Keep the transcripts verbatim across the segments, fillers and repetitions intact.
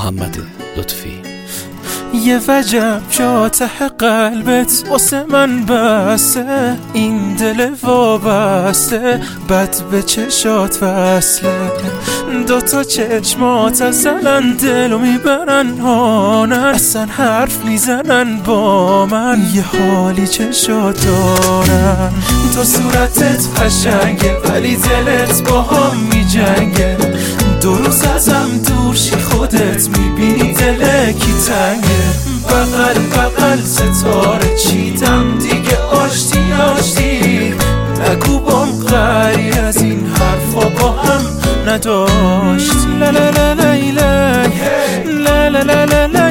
محمد لطفی. یه وجب جا ته قلبت واسه من بسته، این دل وابسته بد به چشات وصله. دوتا چشمات ازلن دلو میبرن هانن، اصلا حرف میزنن با من، یه حالی چشات دارن. تو صورتت قشنگه ولی دلت با هم میجنگه، دو روز ازم دور شی خودت میبینی دل کی تنگه. بغل بغل ستاره چیدم دیگه آشتی آشتی، نگو بام غری از این حرفا با هم نداشت. لا لا لا لا لا لا لا لا لا لا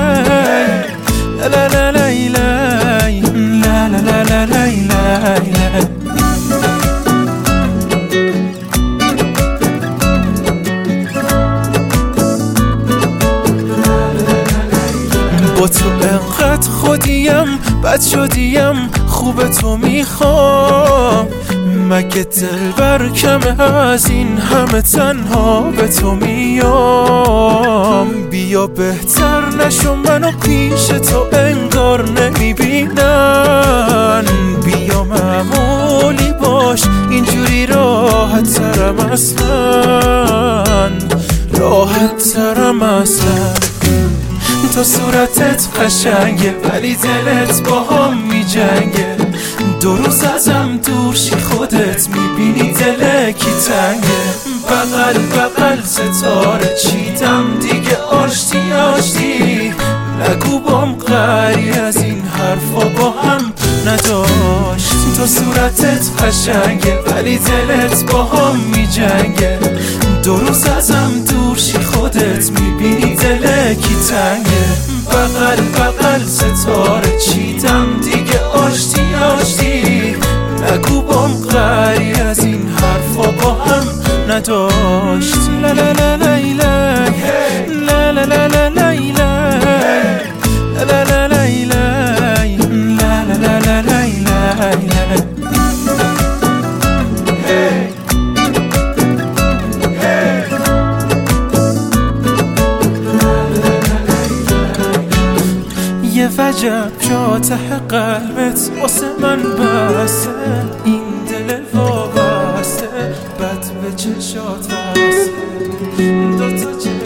لا لا لا لا لا لا. با تو انقدر خودیم بد شدیم، خوب تو میخوام، مگه دل بر کمه از این همه تنها به تو میام. بیا بهتر نشو منو پیش تو انگار نمیبینن، بیا معمولی باش اینجوری راحت ترم اصلا، راحت ترم اصلا. تو صورتت قشنگه ولی دلت با هم میجنگه، دو روز ازم دور شی خودت میبینی دل کی تنگه. بغل بغل ستاره چیدم دیگه آشتی آشتی، نگو بام غری از این حرفا با هم نداشت. تو صورتت قشنگه ولی دلت با هم میجنگه، دو روز ازم دور شی خودت میبینی دل کی تنگه. بغل بغل ستاره چیدم دیگه آشتی آشتی، نگو بام غری از این حرفا با هم نداشت. لا لا لا لا لا لا لا لا لا یه وجب جا ته قلبت واسه من بسته، این دل وابسته بد به چشات وصله. دوتا